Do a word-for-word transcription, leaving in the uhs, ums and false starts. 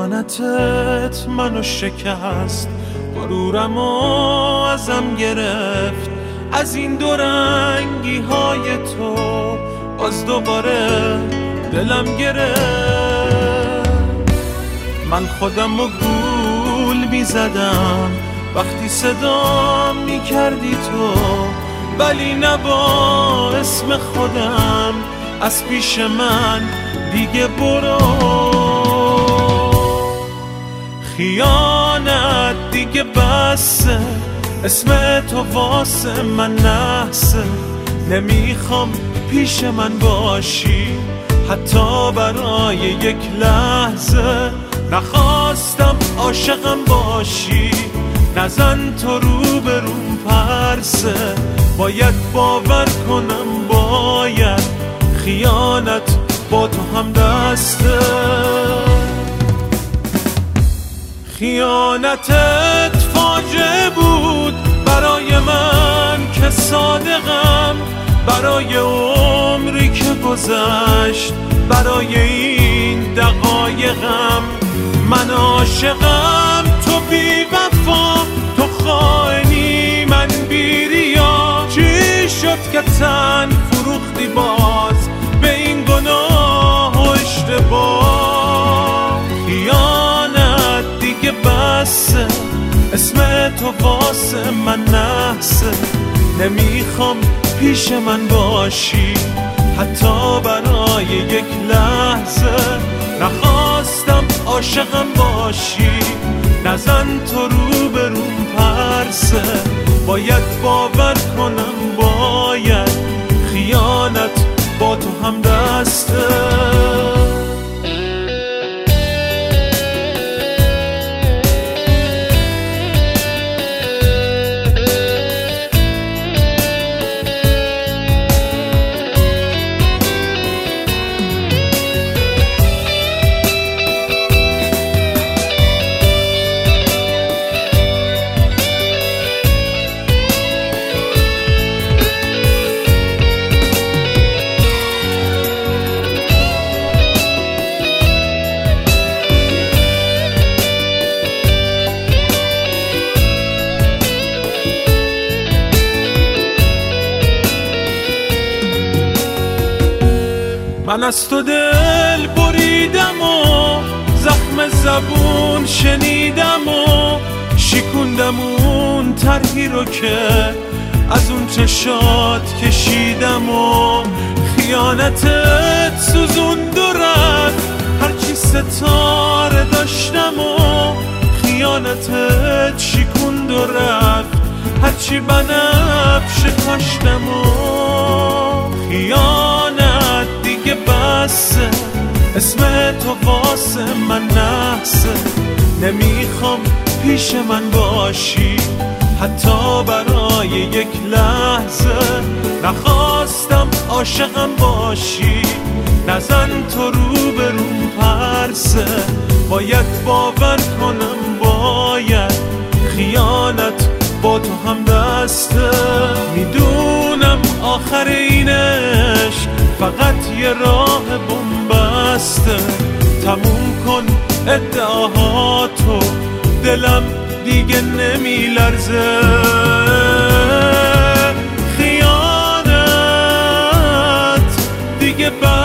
خیانتت منو شکست، غرورمو ازم گرفت. از این دو رنگی های تو باز دوباره دلم گرفت. من خودم رو گول می زدم وقتی صدا می کردی تو، ولی نه با اسم خودم از پیش من دیگه برو. خیانت دیگه بسه، اسم تو واسه من نحسه. نمیخوام پیش من باشی حتی برای یک لحظه. نخواستم عاشقم باشی، نزن تو رو به روم پرسه. باید باور کنم، باید خیانت با تو هم دسته. خیانتت فاجعه بود برای من که صادقم، برای عمری که گذشت، برای این دقایقم. من عاشقم تو بی وفا، تو خائنی من بی ریا. چی شد که تن فروختی باز به این گناه و اشتباه؟ خیانت دیگه بسه، اسم تو واسه من نحسه. نمیخوام پیش من باشی حتی برای یک لحظه. نخواستم عاشقم باشی، نزن تو رو به روم پرسه. باید باور کنم، باید خیانت با تو هم دسته. من از تو دل بریدم و زخم زبون شنیدم و شکوندم اون طرحی رو که از اون چشات کشیدم و خیانتت سوزوند و رفت هرچی ستاره داشتم و خیانتت شکوند و رفت هرچی بنفش کاشتم و خیانت دیگه بسه، اسم تو واسه من نحسه. نمیخوام پیش من باشی حتی برای یک لحظه. نخواستم عاشقم باشی، نزن تو رو به روم پرسه. باید باور کنم، باید خیانت با تو هم دسته. میدونم آخر این عشق فقط یه راه بنبسته. تموم کن ادعاهاتو، دلم دیگه نمیلرزه. خیانت دیگه